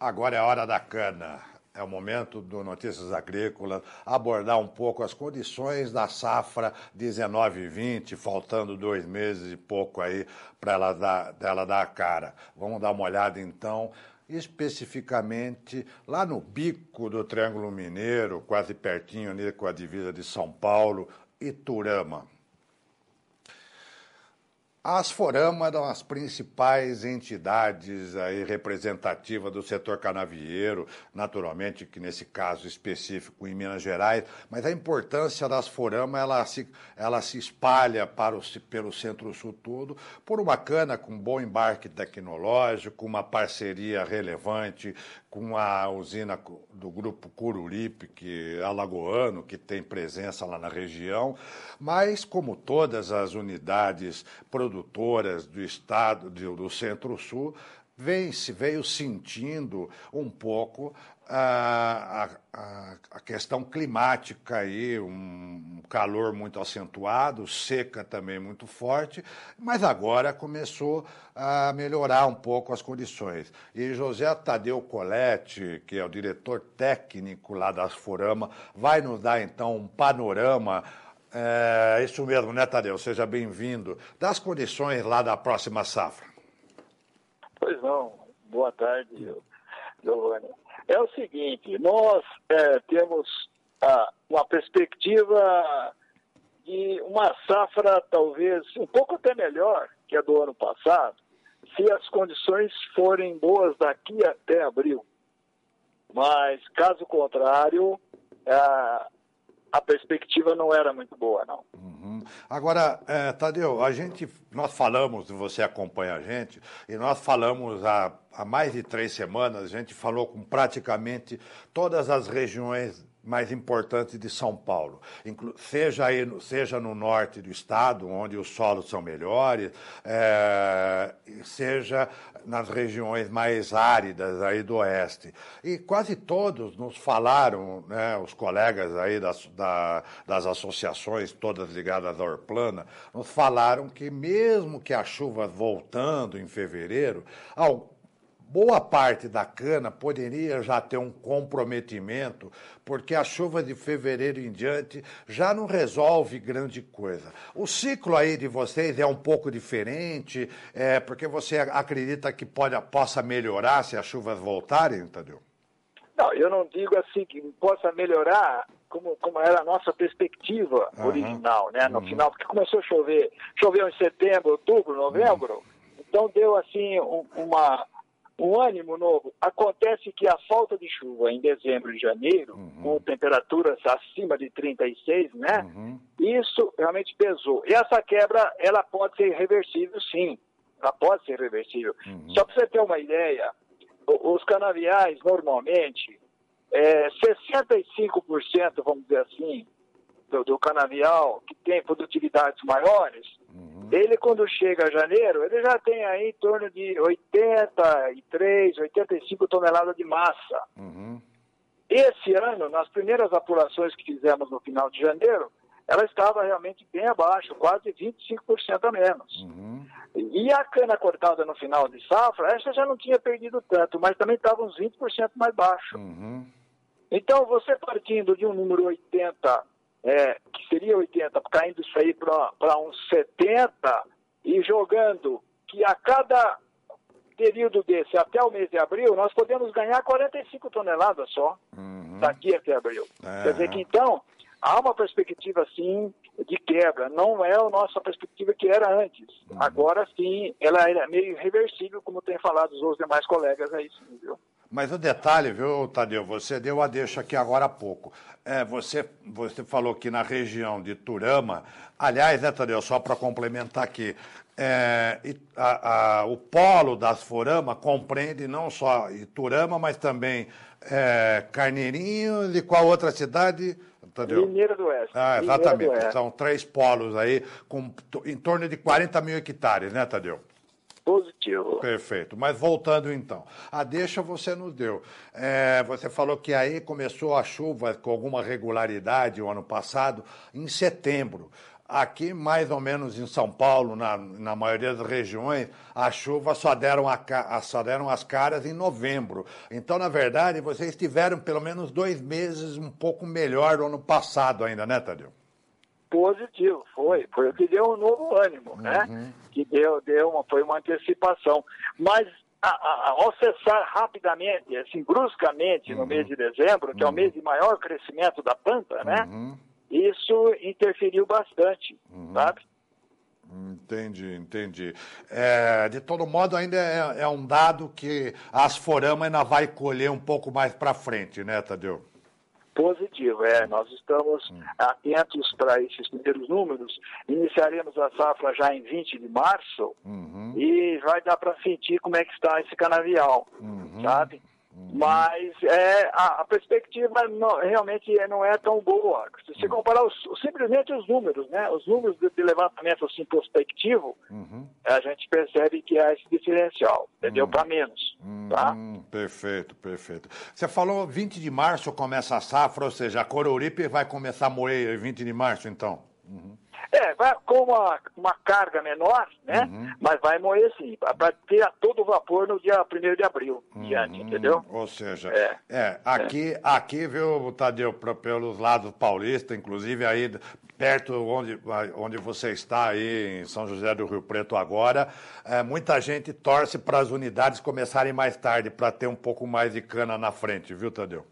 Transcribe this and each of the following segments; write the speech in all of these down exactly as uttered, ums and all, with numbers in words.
Agora é a hora da cana. É o momento do Notícias Agrícolas, abordar um pouco as condições da safra dezenove vinte, faltando dois meses e pouco aí para ela dar, dela dar a cara. Vamos dar uma olhada então, especificamente lá no bico do Triângulo Mineiro, quase pertinho ali com a divisa de São Paulo, Iturama. A Asforama é uma das principais entidades aí representativas do setor canavieiro, naturalmente que nesse caso específico em Minas Gerais, mas a importância da Asforama ela se, ela se espalha para o, pelo Centro-Sul todo por uma cana com bom embarque tecnológico, uma parceria relevante com a usina do grupo Coruripe, que é alagoano, que tem presença lá na região, mas como todas as unidades produtoras do estado, do Centro-Sul, vem, veio sentindo um pouco a, a, a questão climática aí, um calor muito acentuado, seca também muito forte, mas agora começou a melhorar um pouco as condições. E José Tadeu Coletti, que é o diretor técnico lá da Asforama, vai nos dar então um panorama. É isso mesmo, né, Tadeu? Seja bem-vindo. Das condições lá da próxima safra. Pois não. Boa tarde, Giovanni. É o seguinte, nós é, temos ah, uma perspectiva de uma safra talvez um pouco até melhor que a do ano passado, se as condições forem boas daqui até abril. Mas, caso contrário, ah, a perspectiva não era muito boa, não. Uhum. Agora, é, Tadeu, a gente, nós falamos, você acompanha a gente, e nós falamos há, há mais de três semanas, a gente falou com praticamente todas as regiões mais importantes de São Paulo, Inclu seja, aí, seja no norte do estado, onde os solos são melhores, é, seja nas regiões mais áridas aí do oeste. E quase todos nos falaram, né, os colegas aí das, da, das associações, todas ligadas à Orplana, nos falaram que mesmo que a chuva voltando em fevereiro, ao boa parte da cana poderia já ter um comprometimento, porque a chuva de fevereiro em diante já não resolve grande coisa. O ciclo aí de vocês é um pouco diferente, é, porque você acredita que pode, possa melhorar se as chuvas voltarem, Tadeu? Não, eu não digo assim que possa melhorar como, como era a nossa perspectiva uhum. original, né? No uhum. final, porque começou a chover, choveu em setembro, outubro, novembro, uhum. então deu assim um, uma... um ânimo novo. Acontece que a falta de chuva em dezembro e janeiro, uhum. com temperaturas acima de trinta e seis, né? Uhum. Isso realmente pesou. E essa quebra, ela pode ser reversível, sim. Ela pode ser reversível. Uhum. Só para você ter uma ideia, os canaviais, normalmente, é, sessenta e cinco por cento, vamos dizer assim, do, do canavial que tem produtividades maiores, uhum. ele, quando chega a janeiro, ele já tem aí em torno de oitenta e três, oitenta e cinco toneladas de massa. Uhum. Esse ano, nas primeiras apurações que fizemos no final de janeiro, ela estava realmente bem abaixo, quase vinte e cinco por cento a menos. Uhum. E a cana cortada no final de safra, essa já não tinha perdido tanto, mas também estava uns vinte por cento mais baixo. Uhum. Então, você partindo de um número oitenta, É, que seria oitenta, caindo isso aí para uns setenta e jogando que a cada período desse até o mês de abril, nós podemos ganhar quarenta e cinco toneladas só, uhum. daqui até abril. É. Quer dizer que, então, há uma perspectiva, sim, de quebra. Não é a nossa perspectiva que era antes. Uhum. Agora, sim, ela é meio reversível, como tem falado os demais colegas aí, sim, viu? Mas o detalhe, viu, Tadeu, você deu a deixa aqui agora há pouco. É, você, você falou que na região de Iturama, aliás, né, Tadeu, só para complementar aqui, é, a, a, o polo da Asforama compreende não só Iturama, mas também é, Carneirinho e qual outra cidade, Tadeu? Mineiro do Oeste. Ah, exatamente, do Oeste. São três polos aí, com em torno de quarenta mil hectares, né, Tadeu? Positivo. Perfeito. Mas voltando então, a deixa você nos deu. É, você falou que aí começou a chuva com alguma regularidade o ano passado, em setembro. Aqui, mais ou menos em São Paulo, na, na maioria das regiões, as chuvas só deram, a, só deram as caras em novembro. Então, na verdade, vocês tiveram pelo menos dois meses um pouco melhor do ano passado ainda, né, Tadeu? Positivo, foi. Foi o que deu um novo ânimo, uhum. né? Que deu, deu uma, foi uma antecipação. Mas a, a, ao cessar rapidamente, assim, bruscamente, uhum. no mês de dezembro, que uhum. é o mês de maior crescimento da planta, né? Uhum. Isso interferiu bastante, uhum. sabe? Entendi, entendi. É, de todo modo, ainda é, é um dado que a Asforama ainda vai colher um pouco mais para frente, né, Tadeu? Positivo, é. Nós estamos hum. atentos para esses primeiros números. Iniciaremos a safra já em vinte de março uhum. e vai dar para sentir como é que está esse canavial, uhum. sabe? Uhum. Mas é, a, a perspectiva não, realmente não é tão boa. Se você comparar os, simplesmente os números, né? Os números de, de levantamento assim, prospectivo, uhum. a gente percebe que há esse diferencial, entendeu? Uhum. Para menos. Uhum. Tá? Perfeito, perfeito. Você falou vinte de março começa a safra, ou seja, a Coruripe vai começar a moer vinte de março, então? Uhum. É, vai com uma, uma carga menor, né? Uhum. Mas vai moer sim, para ter a todo vapor no dia primeiro de abril, uhum. diante, entendeu? Ou seja, é, é aqui, é. aqui, viu, Tadeu, pelos lados paulistas, inclusive aí perto onde, onde você está aí, em São José do Rio Preto agora, é, muita gente torce para as unidades começarem mais tarde, para ter um pouco mais de cana na frente, viu, Tadeu?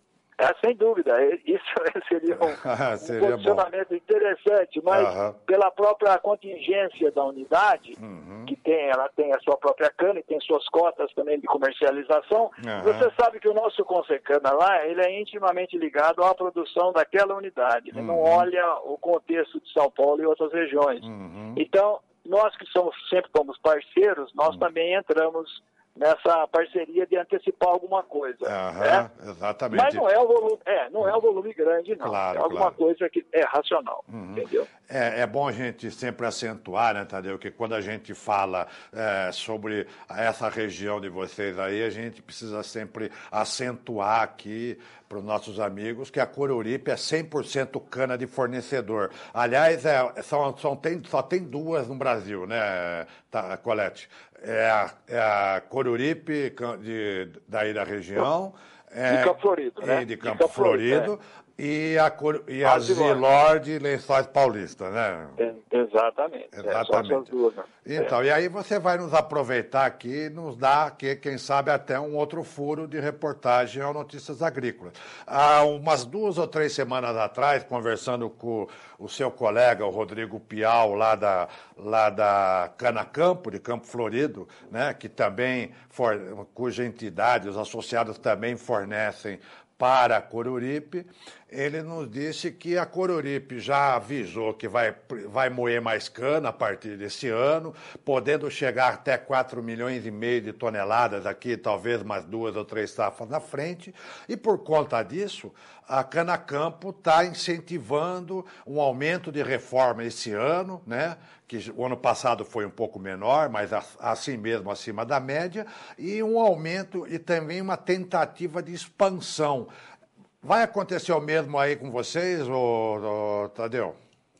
É, sem dúvida, isso seria um, seria um posicionamento bom. Interessante, mas uhum. pela própria contingência da unidade, uhum. que tem, ela tem a sua própria cana e tem suas cotas também de comercialização, uhum. você sabe que o nosso Consecana lá, ele é intimamente ligado à produção daquela unidade, ele uhum. não olha o contexto de São Paulo e outras regiões. Uhum. Então, nós que somos sempre como parceiros, nós uhum. também entramos nessa parceria de antecipar alguma coisa. Uhum, né? Exatamente. Mas não é o volume, é, não é o volume grande, não. Claro, é alguma claro. coisa que é racional, uhum. entendeu? É, é bom a gente sempre acentuar, né, Tadeu, que quando a gente fala é, sobre essa região de vocês aí, a gente precisa sempre acentuar aqui para os nossos amigos que a Coruripe é cem por cento cana de fornecedor. Aliás, é, são, são, tem, só tem duas no Brasil, né, tá, Colete? É a, é a Coruripe de, daí da região. É, de Campo Florido, né? De Campo, de Campo Florido. Florido é. E a, e a Zilord Lençóis Paulista, né? É, exatamente. Exatamente. É, duas, né? Então, é. E aí você vai nos aproveitar aqui e nos dar aqui, quem sabe, até um outro furo de reportagem ao Notícias Agrícolas. Há umas duas ou três semanas atrás, conversando com o seu colega, o Rodrigo Piau, lá da, lá da Cana Campo, de Campo Florido, né? Que também, for, cuja entidade, os associados também fornecem para a Coruripe, ele nos disse que a Coruripe já avisou que vai, vai moer mais cana a partir desse ano, podendo chegar até quatro milhões e meio de toneladas aqui, talvez mais duas ou três safras na frente, e por conta disso, a Cana Campo está incentivando um aumento de reforma esse ano, né? Que o ano passado foi um pouco menor, mas assim mesmo acima da média, e um aumento e também uma tentativa de expansão. Vai acontecer o mesmo aí com vocês, ô, ô, Tadeu?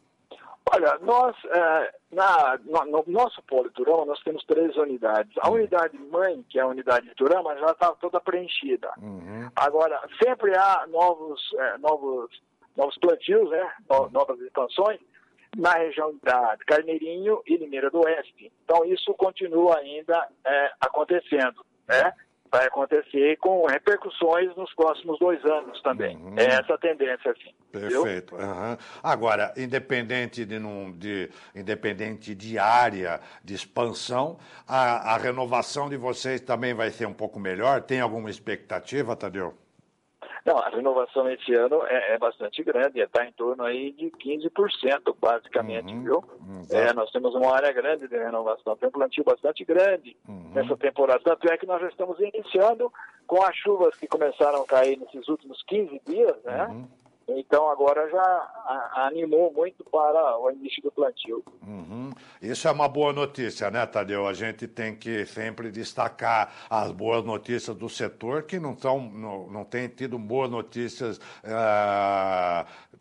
Olha, nós, é, na, no, no nosso polo de Turama, nós temos três unidades. A unidade mãe, que é a unidade de Turama, já está toda preenchida. Uhum. Agora, sempre há novos, é, novos, novos plantios, né? No, novas expansões, na região da Carneirinho e Limeira do Oeste. Então, isso continua ainda é, acontecendo, né? Vai acontecer com repercussões nos próximos dois anos também. Uhum. É essa a tendência, assim. Perfeito. Uhum. Agora, independente de, num, de, independente de área de expansão, a, a renovação de vocês também vai ser um pouco melhor? Tem alguma expectativa, Tadeu? Não, a renovação esse ano é, é bastante grande, está em torno aí de quinze por cento, basicamente, uhum, viu? É, nós temos uma área grande de renovação, tem um plantio bastante grande uhum. nessa temporada, tanto é que nós já estamos iniciando com as chuvas que começaram a cair nesses últimos quinze dias, né? Uhum. Então, agora já a, animou muito para o início do plantio. Uhum. Isso é uma boa notícia, né, Tadeu? A gente tem que sempre destacar as boas notícias do setor, que não, tão, não, não tem tido boas notícias uh,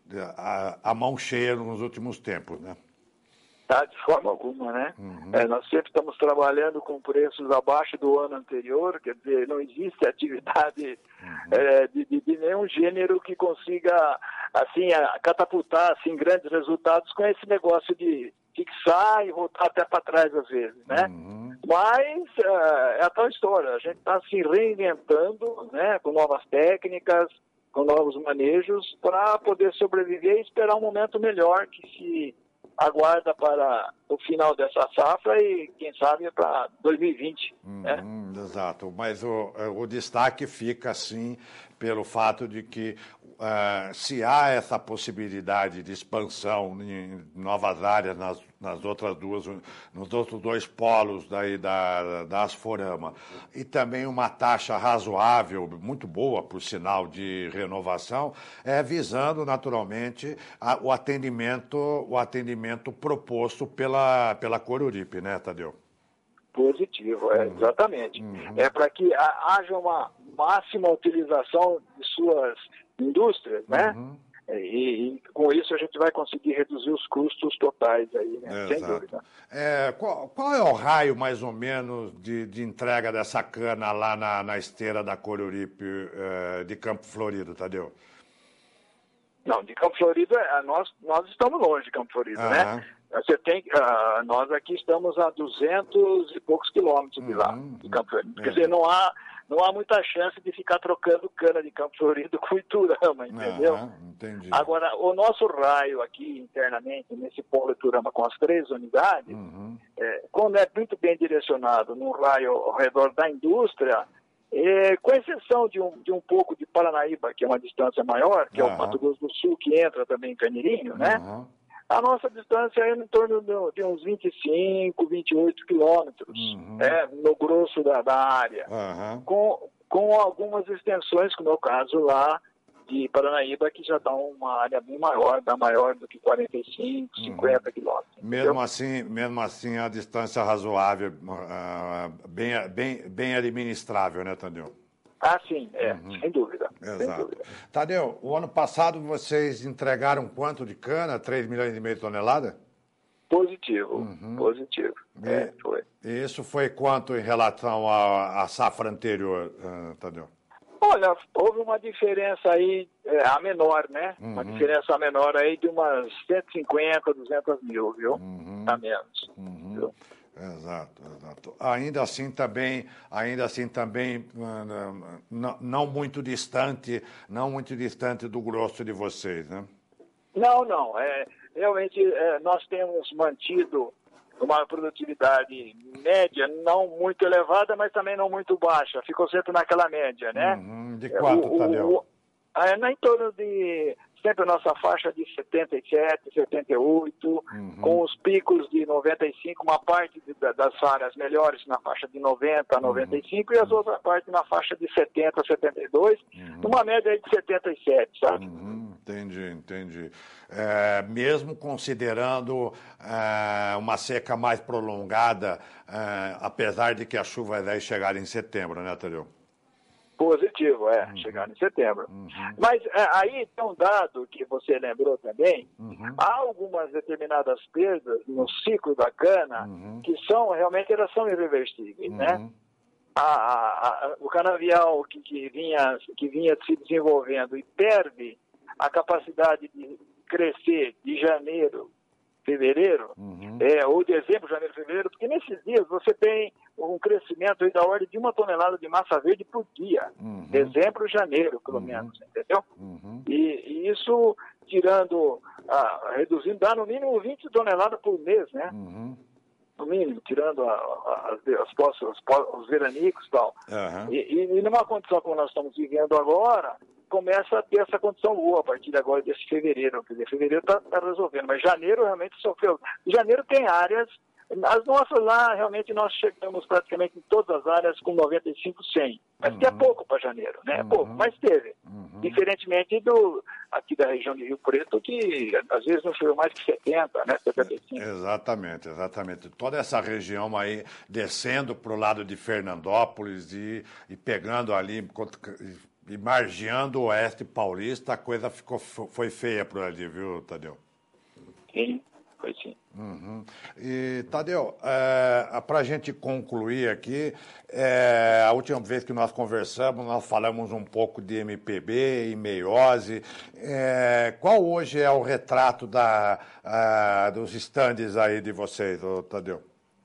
a, a mão cheia nos últimos tempos, né? Tá, de forma alguma, né? Uhum. É, nós sempre estamos trabalhando com preços abaixo do ano anterior, quer dizer, não existe atividade uhum. é, de, de, de nenhum gênero que consiga, assim, a, catapultar, assim, grandes resultados com esse negócio de fixar e voltar até para trás às vezes, né? Uhum. Mas é, é a tal história, a gente está se reinventando, né, com novas técnicas, com novos manejos, para poder sobreviver e esperar um momento melhor que se aguarda para o final dessa safra e, quem sabe, para dois mil e vinte. Uhum, né? Exato, mas o, o destaque fica, assim, pelo fato de que uh, se há essa possibilidade de expansão em novas áreas nas, nas outras duas, nos outros dois polos daí da, da Asforama, e também uma taxa razoável, muito boa, por sinal, de renovação, é visando, naturalmente, a, o atendimento, o atendimento proposto pela, pela Coruripe, né, Tadeu? Positivo, é, exatamente. Uhum. É para que haja uma máxima utilização de suas indústrias, né? Uhum. E, e com isso a gente vai conseguir reduzir os custos totais aí, né? Sem dúvida. É, qual, qual é o raio, mais ou menos, de, de entrega dessa cana lá na, na esteira da Coruripe é, de Campo Florido, Tadeu? Não, de Campo Florido, nós, nós estamos longe de Campo Florido, uhum. né? Você tem, uh, nós aqui estamos a duzentos e poucos quilômetros de lá, uhum. de Campo Florido. Quer dizer, não há, não há muita chance de ficar trocando cana de Campo Florido com Iturama, entendeu? Uhum, entendi. Agora, o nosso raio aqui internamente, nesse polo Iturama com as três unidades, uhum. é, quando é muito bem direcionado num raio ao redor da indústria, é, com exceção de um, de um pouco de Paranaíba, que é uma distância maior, que uhum. é o Mato Grosso do Sul, que entra também em Carneirinho, né? Uhum. A nossa distância é em torno de uns vinte e cinco, vinte e oito quilômetros, uhum. é, no grosso da, da área, uhum. com, com algumas extensões, como é o caso lá de Paranaíba, que já dá uma área bem maior, dá maior do que quarenta e cinco, uhum. cinquenta quilômetros. Mesmo assim, mesmo assim, a distância razoável, uh, bem, bem, bem administrável, né, Tadeu? Ah, sim, é, uhum. sem dúvida. Exato. Sem dúvida. Tadeu, o ano passado vocês entregaram quanto de cana? três milhões e meio de toneladas? Positivo, uhum. positivo. E, é, foi. E isso foi quanto em relação à, à safra anterior, uh, Tadeu? Olha, houve uma diferença aí, é, a menor, né? Uhum. Uma diferença menor aí de umas cento e cinquenta, duzentos mil, viu? Uhum. A menos. Uhum. Viu? Exato, exato. Ainda assim também, ainda assim também não, não muito distante, não muito distante do grosso de vocês, né? Não, não. É, realmente é, nós temos mantido uma produtividade média não muito elevada, mas também não muito baixa. Ficou sempre naquela média, né? Uhum. De quanto, o, Tadeu? O, é, em torno de sempre a nossa faixa de setenta e sete, setenta e oito, uhum. com os picos de noventa e cinco, uma parte de, das áreas melhores na faixa de noventa a noventa e cinco uhum. e as outras partes na faixa de setenta a setenta e dois, uhum. numa média de setenta e sete, sabe? Uhum. Entendi, entendi. É, mesmo considerando é, uma seca mais prolongada, é, apesar de que as chuvas aí chegarem em setembro, né, Tadeu? Positivo, é, uhum. chegar em setembro. Uhum. Mas é, aí tem um dado que você lembrou também, uhum. há algumas determinadas perdas no ciclo da cana uhum. que são, realmente, elas são irreversíveis, uhum. né? A, a, a, o canavial que, que, vinha, que vinha se desenvolvendo e perde a capacidade de crescer de janeiro, fevereiro, uhum. é, ou dezembro, janeiro, fevereiro, porque nesses dias você tem um crescimento aí da ordem de uma tonelada de massa verde por dia, uhum. dezembro, janeiro, pelo uhum. menos, entendeu? Uhum. E, e isso, tirando, ah, reduzindo, dá no mínimo vinte toneladas por mês, né? Uhum. No mínimo, tirando a, a, as, as poços, os, os veranicos e tal. Uhum. E, e numa condição como nós estamos vivendo agora, começa a ter essa condição boa a partir de agora, desse fevereiro. Quer dizer, fevereiro está tá resolvendo, mas janeiro realmente sofreu. Janeiro tem áreas, as nossas lá, realmente nós chegamos praticamente em todas as áreas com noventa e cinco, cem. Mas uhum. que é pouco para janeiro, né? É pouco, mas teve. Uhum. Diferentemente do, aqui da região de Rio Preto, que às vezes não choveu mais que setenta, né? setenta e cinco. Exatamente, exatamente. Toda essa região aí, descendo para o lado de Fernandópolis e, e pegando ali, E margeando o Oeste Paulista, a coisa ficou, foi feia por ali, viu, Tadeu? Sim, foi sim. Uhum. E, Tadeu, é, para a gente concluir aqui, é, a última vez que nós conversamos, nós falamos um pouco de M P B e meiose. É, qual hoje é o retrato da, a, dos estandes aí de vocês, Tadeu?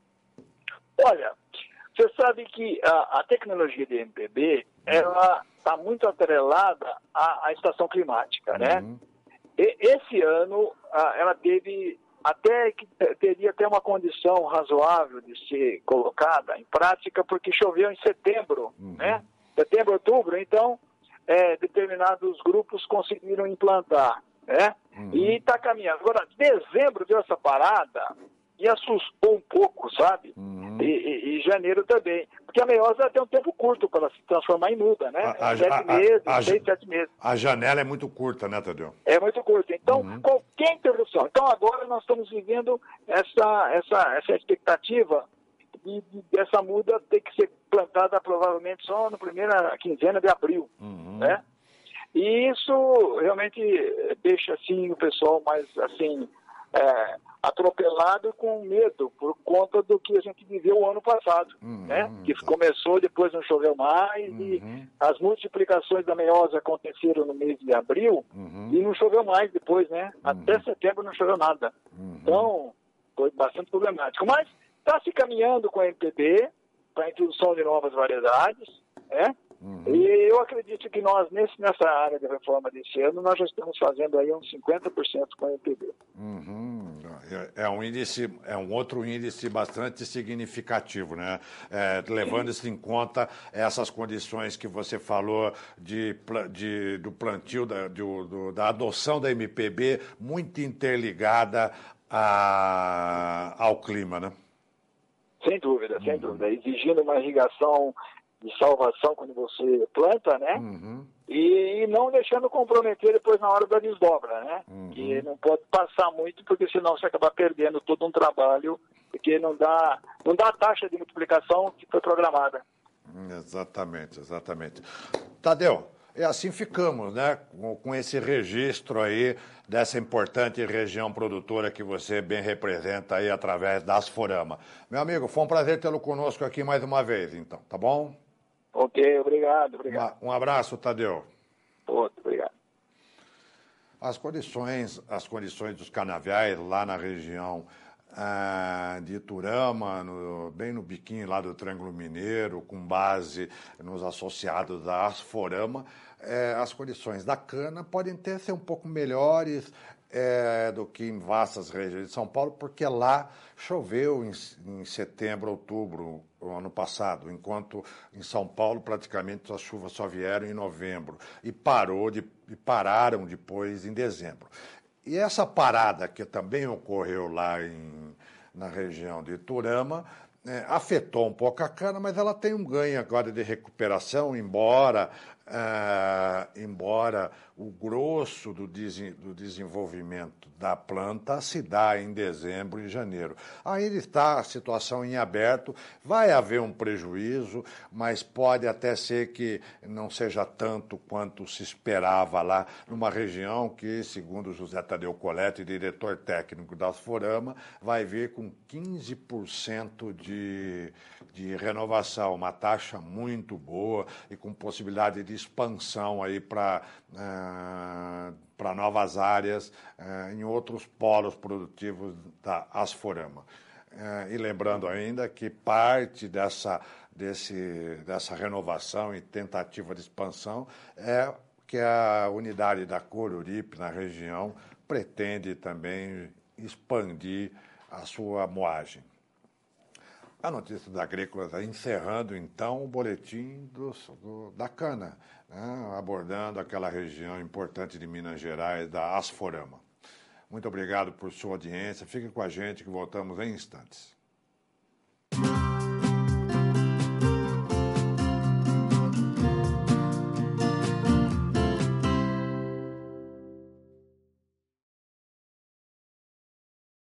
Olha, você sabe que a, a tecnologia de M P B, ela está muito atrelada à, à estação climática, né? Uhum. E, esse ano, a, ela teve até que teria até uma condição razoável de ser colocada em prática, porque choveu em setembro, uhum. né? Setembro, outubro, então é, determinados grupos conseguiram implantar, né? Uhum. E está caminhando. Agora, dezembro deu essa parada e assustou um pouco, sabe? Uhum. E, e, e janeiro também. Porque a meiose tem um tempo curto para se transformar em muda, né? A, a, sete a, meses, a, seis, sete meses. A janela é muito curta, né, Tadeu? É muito curta. Então, uhum. qualquer interrupção. Então, agora nós estamos vivendo essa, essa, essa expectativa de, de, dessa muda ter que ser plantada provavelmente só na primeira quinzena de abril, uhum. né? E isso realmente deixa, assim, o pessoal mais, assim, é, atropelado com medo por conta do que a gente viveu o ano passado, uhum, né? Que começou, depois não choveu mais, uhum. e as multiplicações da meiose aconteceram no mês de abril, uhum. e não choveu mais depois, né? Uhum. Até setembro não choveu nada. Uhum. Então, foi bastante problemático. Mas está se caminhando com a M P B para a introdução de novas variedades, né? Uhum. E eu acredito que nós, nesse, nessa área de reforma desse ano, nós já estamos fazendo aí uns cinquenta por cento com a M P B. Uhum. É um índice, é um outro índice bastante significativo, né? É, levando-se em conta essas condições que você falou de, de, do plantio, da, de, do, da adoção da M P B, muito interligada a, ao clima, né? Sem dúvida, sem uhum. dúvida. Exigindo uma irrigação de salvação quando você planta, né? Uhum. E não deixando comprometer depois na hora da desdobra, né? Uhum. Que não pode passar muito, porque senão você acaba perdendo todo um trabalho, porque não dá, não dá a taxa de multiplicação que foi programada. Exatamente, exatamente. Tadeu, e assim ficamos, né? Com, com esse registro aí dessa importante região produtora que você bem representa aí através da Asforama. Meu amigo, foi um prazer tê-lo conosco aqui mais uma vez, então, tá bom? Ok, obrigado, obrigado. Um abraço, Tadeu. Outro, obrigado. As condições, as condições dos canaviais lá na região ah, de Iturama, no, bem no biquinho lá do Triângulo Mineiro, com base nos associados da Asforama, eh, as condições da cana podem ter ser um pouco melhores É, do que em vastas regiões de São Paulo, porque lá choveu em, em setembro, outubro, o ano passado, enquanto em São Paulo praticamente as chuvas só vieram em novembro e, parou de, e pararam depois em dezembro. E essa parada que também ocorreu lá em, na região de Iturama, é, afetou um pouco a cana, mas ela tem um ganho agora de recuperação, embora, é, embora o grosso do, des, do desenvolvimento da planta se dá em dezembro e janeiro. Ainda está a situação em aberto, vai haver um prejuízo, mas pode até ser que não seja tanto quanto se esperava lá, numa região que, segundo José Tadeu Colette, diretor técnico da Asforama, vai vir com quinze por cento de, de renovação, uma taxa muito boa e com possibilidade de expansão aí para uh, para novas áreas uh, em outros polos produtivos da Asforama. Uh, e lembrando ainda que parte dessa, desse, dessa renovação e tentativa de expansão é que a unidade da Coruripe na região pretende também expandir a sua moagem. A notícia da Agrícola está encerrando, então, o boletim do, do, da cana, né, abordando aquela região importante de Minas Gerais, da Asforama. Muito obrigado por sua audiência. Fique com a gente que voltamos em instantes.